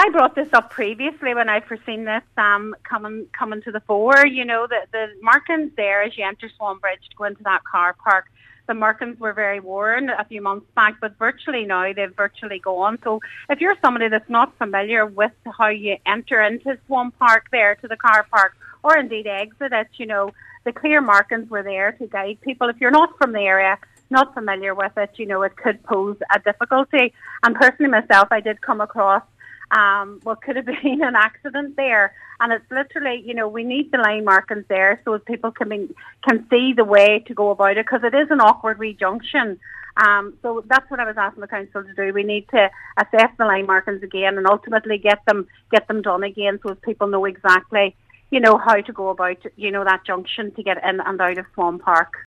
I brought this up previously when I foreseen this coming to the fore. You know, the markings there as you enter Swan Bridge to go into that car park, the markings were very worn a few months back, but virtually now they've virtually gone. So if you're somebody that's not familiar with how you enter into Swan Park there to the car park, or indeed exit it, you know, the clear markings were there to guide people. If you're not from the area, not familiar with it, you know, it could pose a difficulty. And personally myself, I did come across what could have been an accident there. And it's literally, you know, we need the line markings there so that people can see the way to go about it, because it is an awkward wee junction. So that's what I was asking the council to do. We need to assess the line markings again and ultimately get them done again so that people know exactly, you know, how to go about, you know, that junction to get in and out of Swan Park.